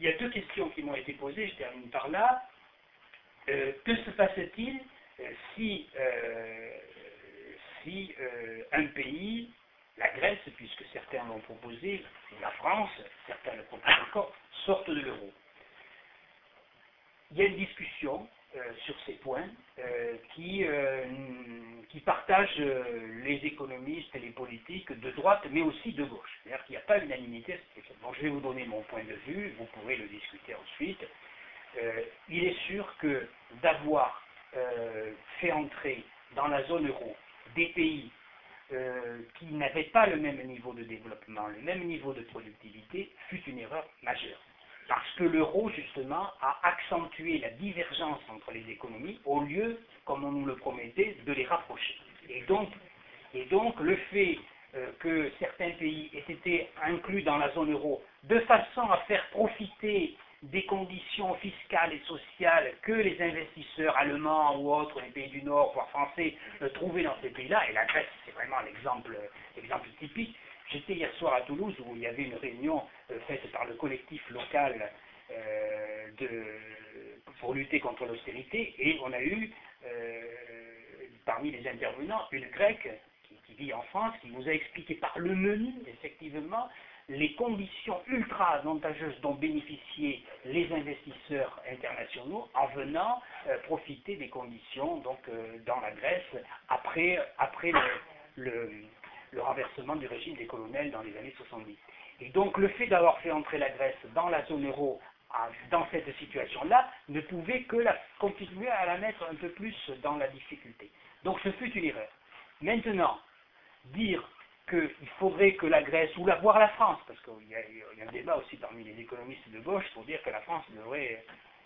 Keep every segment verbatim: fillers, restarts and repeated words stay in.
y a deux questions qui m'ont été posées, je termine par là. Euh, que se passe-t-il euh, si, euh, si euh, un pays, la Grèce, puisque certains l'ont proposé, la France, certains le proposent encore, sortent de l'euro? Il y a une discussion euh, sur ces points euh, qui, euh, qui partagent euh, les économistes et les politiques de droite, mais aussi de gauche. C'est-à-dire qu'il n'y a pas unanimité à cette question. Donc je vais vous donner mon point de vue, vous pourrez le discuter ensuite. Euh, il est sûr que d'avoir euh, fait entrer dans la zone euro des pays euh, qui n'avaient pas le même niveau de développement, le même niveau de productivité, fut une erreur majeure. Parce que l'euro, justement, a accentué la divergence entre les économies au lieu, comme on nous le promettait, de les rapprocher. Et donc, et donc le fait euh, que certains pays aient été inclus dans la zone euro de façon à faire profiter des conditions fiscales et sociales que les investisseurs allemands ou autres, les pays du Nord, voire français, euh, trouvaient dans ces pays-là, et la Grèce, c'est vraiment l'exemple, l'exemple typique. J'étais hier soir à Toulouse où il y avait une réunion euh, faite par le collectif local euh, de, pour lutter contre l'austérité, et on a eu, euh, parmi les intervenants, une Grecque qui, qui vit en France, qui nous a expliqué par le menu, effectivement, les conditions ultra avantageuses dont bénéficiaient les investisseurs internationaux en venant euh, profiter des conditions donc, euh, dans la Grèce après, après le, le, le renversement du régime des colonels dans les années soixante-dix. Et donc le fait d'avoir fait entrer la Grèce dans la zone euro à, dans cette situation-là ne pouvait que la, continuer à la mettre un peu plus dans la difficulté. Donc ce fut une erreur. Maintenant, dire qu'il faudrait que la Grèce, ou la, voire la France, parce qu'il y, y a un débat aussi parmi les économistes de gauche pour dire que la France devrait,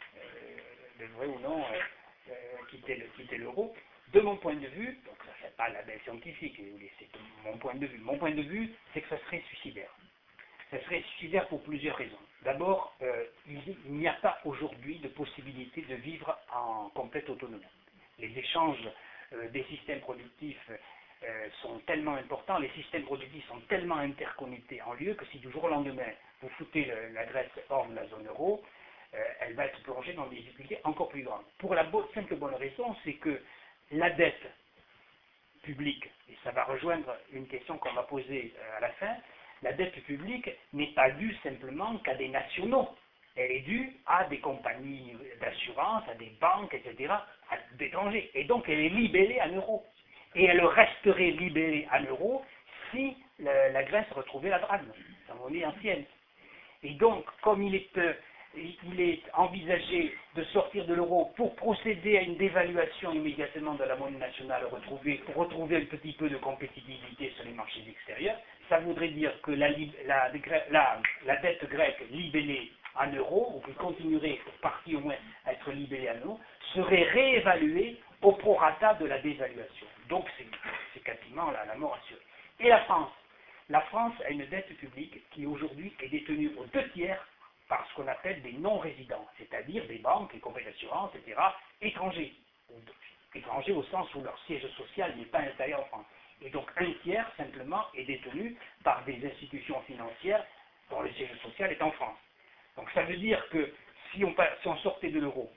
euh, devrait ou non euh, euh, quitter, le, quitter l'euro. De mon point de vue, donc ça c'est pas la belle scientifique, c'est mon point de vue. Mon point de vue, c'est que ça serait suicidaire. Ça serait suicidaire pour plusieurs raisons. D'abord, euh, il, il n'y a pas aujourd'hui de possibilité de vivre en complète autonomie. Les échanges euh, des systèmes productifs Euh, sont tellement importants, les systèmes productifs sont tellement interconnectés en lieu que si du jour au lendemain vous foutez le, la Grèce hors de la zone euro, euh, elle va être plongée dans des difficultés encore plus grandes. Pour la bo- simple bonne raison, c'est que la dette publique, et ça va rejoindre une question qu'on va poser euh, à la fin, la dette publique n'est pas due simplement qu'à des nationaux, elle est due à des compagnies d'assurance, à des banques, et cetera, à d'étrangers, et donc elle est libellée en euros. Et elle resterait libérée en euros si la, la Grèce retrouvait la drachme, sa monnaie ancienne. Et donc, comme il est, euh, il est envisagé de sortir de l'euro pour procéder à une dévaluation immédiatement de la monnaie nationale, retrouver, pour retrouver un petit peu de compétitivité sur les marchés extérieurs, ça voudrait dire que la, la, la, la dette grecque libellée en euros, ou qui continuerait pour partie au moins à être libellée en euros, serait réévaluée au prorata de la dévaluation. Donc c'est quasiment la, la mort assurée. Et la France La France a une dette publique qui aujourd'hui est détenue aux deux tiers par ce qu'on appelle des non-résidents, c'est-à-dire des banques, les compagnies d'assurance, et cetera, étrangers. Étrangers au sens où leur siège social n'est pas installé en France. Et donc un tiers simplement est détenu par des institutions financières dont le siège social est en France. Donc ça veut dire que si on, si on sortait de l'euro,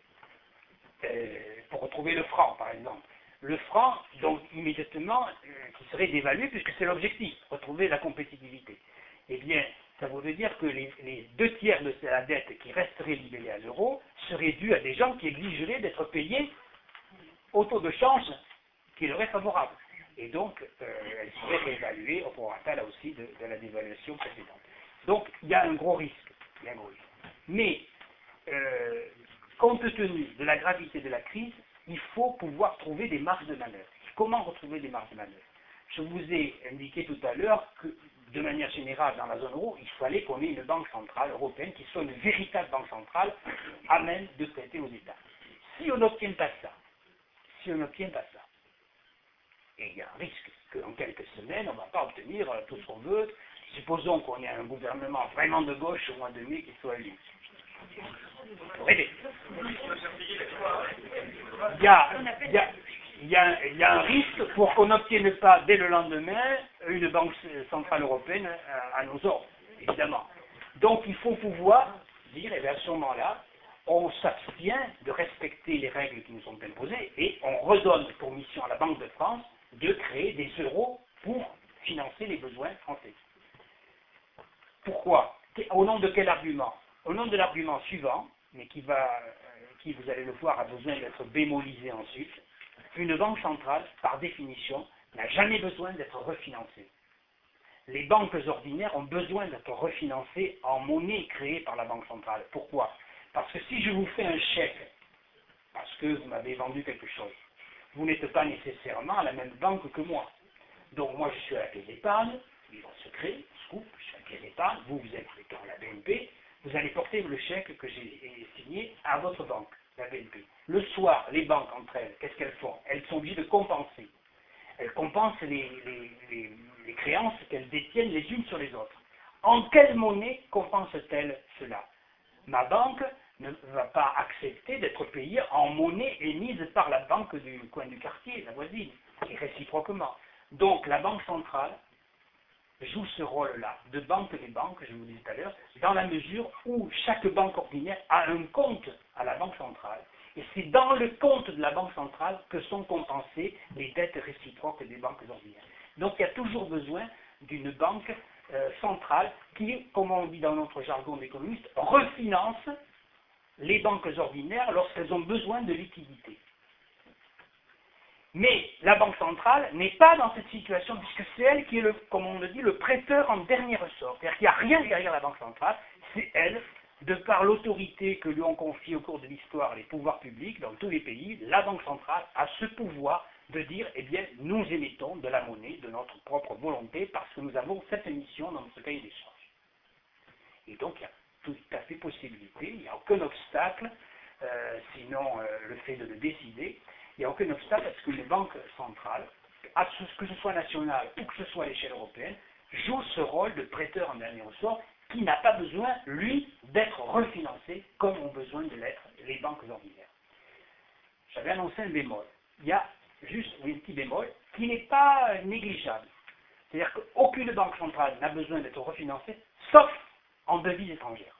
euh, pour retrouver le franc par exemple, le franc, donc immédiatement, euh, qui serait dévalué, puisque c'est l'objectif, retrouver la compétitivité. Eh bien, ça voudrait dire que les, les deux tiers de la dette qui resterait libellée à l'euro seraient dus à des gens qui exigeraient d'être payés au taux de change qui leur est favorable. Et donc, euh, elle serait réévaluée au prorata, là aussi, de, de la dévaluation précédente. Donc, il y a un gros risque. Il y a un gros risque. Mais, euh, compte tenu de la gravité de la crise, il faut pouvoir trouver des marges de manœuvre. Comment retrouver des marges de manœuvre? Je vous ai indiqué tout à l'heure que, de manière générale, dans la zone euro, il fallait qu'on ait une banque centrale européenne qui soit une véritable banque centrale à même de prêter aux États. Si on n'obtient pas ça, si on n'obtient pas ça, et il y a un risque qu'en quelques semaines, on ne va pas obtenir tout ce qu'on veut, supposons qu'on ait un gouvernement vraiment de gauche au mois de mai qui soit élu. Il y a, il y a, il y a, il y a un risque pour qu'on n'obtienne pas dès le lendemain une banque centrale européenne à, à nos ordres, évidemment. Donc il faut pouvoir, dire, et bien à ce moment-là, on s'abstient de respecter les règles qui nous sont imposées et on redonne pour mission à la Banque de France de créer des euros pour financer les besoins français. Pourquoi? Au nom de quel argument? Au nom de l'argument suivant, mais qui va, qui vous allez le voir a besoin d'être bémolisé ensuite, une banque centrale, par définition, n'a jamais besoin d'être refinancée. Les banques ordinaires ont besoin d'être refinancées en monnaie créée par la Banque centrale. Pourquoi? Parce que si je vous fais un chèque, parce que vous m'avez vendu quelque chose, vous n'êtes pas nécessairement à la même banque que moi. Donc moi je suis à la Caisse d'épargne, livre secret, scoop, je suis à la Caisse d'épargne, vous, vous êtes à la B N P, vous allez porter le chèque que j'ai signé à votre banque, la B N P. Le soir, les banques entre elles, qu'est-ce qu'elles font? Elles sont obligées de compenser. Elles compensent les, les, les, les créances qu'elles détiennent les unes sur les autres. En quelle monnaie compense-t-elle cela? Ma banque ne va pas accepter d'être payée en monnaie émise par la banque du coin du quartier, la voisine, et réciproquement. Donc la Banque centrale joue ce rôle-là, de banque des banques, je vous disais tout à l'heure, dans la mesure où chaque banque ordinaire a un compte à la Banque centrale, et c'est dans le compte de la Banque centrale que sont compensées les dettes réciproques des banques ordinaires. Donc il y a toujours besoin d'une banque euh, centrale qui, comme on dit dans notre jargon d'économiste, refinance les banques ordinaires lorsqu'elles ont besoin de liquidités. Mais la Banque centrale n'est pas dans cette situation, puisque c'est elle qui est, le, comme on le dit, le prêteur en dernier ressort. C'est-à-dire qu'il n'y a rien derrière la Banque centrale, c'est elle, de par l'autorité que lui ont confiée au cours de l'histoire les pouvoirs publics dans tous les pays, la Banque centrale a ce pouvoir de dire, eh bien, nous émettons de la monnaie de notre propre volonté parce que nous avons cette mission dans notre cahier des charges. Et donc, il y a tout à fait possibilité, il n'y a aucun obstacle, euh, sinon euh, le fait de le décider, il n'y a aucun obstacle à ce qu'une banque centrale, à ce, que ce soit nationale ou que ce soit à l'échelle européenne, joue ce rôle de prêteur en dernier ressort qui n'a pas besoin, lui, d'être refinancé comme ont besoin de l'être les banques ordinaires. J'avais annoncé un bémol. Il y a juste oui, un petit bémol qui n'est pas négligeable. C'est-à-dire qu'aucune banque centrale n'a besoin d'être refinancée, sauf en devises étrangères.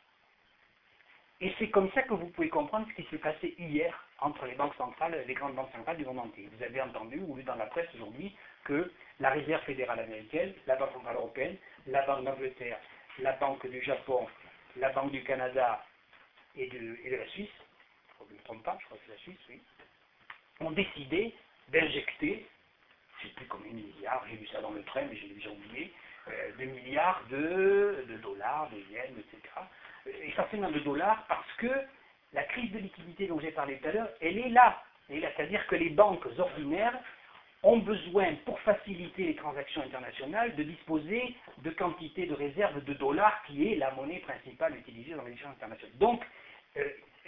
Et c'est comme ça que vous pouvez comprendre ce qui s'est passé hier entre les banques centrales, les grandes banques centrales du monde entier. Vous avez entendu ou lu dans la presse aujourd'hui que la Réserve fédérale américaine, la Banque centrale européenne, la Banque d'Angleterre, la Banque du Japon, la Banque du Canada et de, et de la Suisse, je ne me trompe pas, je crois que c'est la Suisse, oui, ont décidé d'injecter, je ne sais plus combien de milliards, j'ai vu ça dans le train, mais j'ai déjà oublié, euh, de milliards de, de dollars, de yens, et cetera, essentiellement de dollars, parce que la crise de liquidité dont j'ai parlé tout à l'heure, elle est là. Elle est là. C'est-à-dire que les banques ordinaires ont besoin, pour faciliter les transactions internationales, de disposer de quantités de réserves de dollars, qui est la monnaie principale utilisée dans les échanges internationaux. Donc, euh,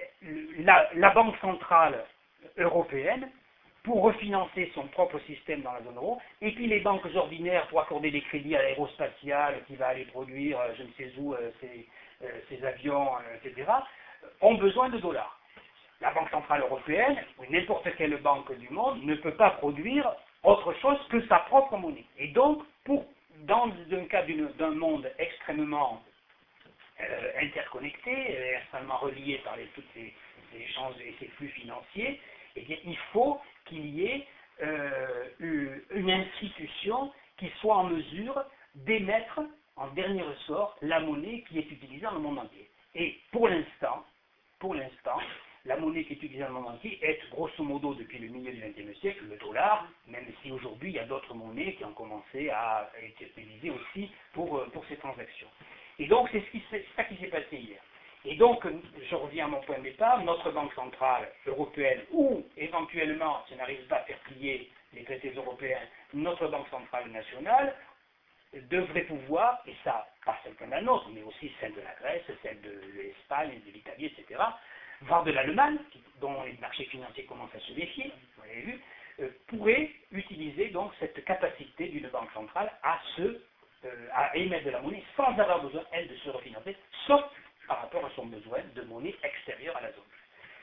la, la Banque centrale européenne, pour refinancer son propre système dans la zone euro, et puis les banques ordinaires pour accorder des crédits à l'aérospatiale qui va aller produire, euh, je ne sais où, euh, ces, euh, ces avions, euh, et cetera, ont besoin de dollars. La Banque centrale européenne, ou n'importe quelle banque du monde, ne peut pas produire autre chose que sa propre monnaie. Et donc, pour, dans le cas d'un monde extrêmement euh, interconnecté, extrêmement relié par les, toutes ces, ces échanges et ces flux financiers, eh bien, il faut qu'il y ait euh, une institution qui soit en mesure d'émettre en dernier ressort la monnaie qui est utilisée dans le monde entier. Et pour l'instant, pour l'instant, la monnaie qui est utilisée dans le monde entier est grosso modo depuis le milieu du vingtième siècle le dollar, même si aujourd'hui il y a d'autres monnaies qui ont commencé à être utilisées aussi pour, pour ces transactions. Et donc c'est ce qui, ça qui s'est passé hier. Et donc, je reviens à mon point de départ, notre Banque centrale européenne, ou éventuellement, si on n'arrive pas à faire plier les traités européens, notre Banque centrale nationale, devrait pouvoir, et ça, pas seulement la nôtre, mais aussi celle de la Grèce, celle de l'Espagne, de l'Italie, et cetera, voire de l'Allemagne, dont les marchés financiers commencent à se méfier, vous l'avez vu, euh, pourrait utiliser donc cette capacité d'une banque centrale à, se, euh, à émettre de la monnaie sans avoir besoin, elle, de se refinancer, sauf par rapport à son besoin de monnaie extérieure à la zone.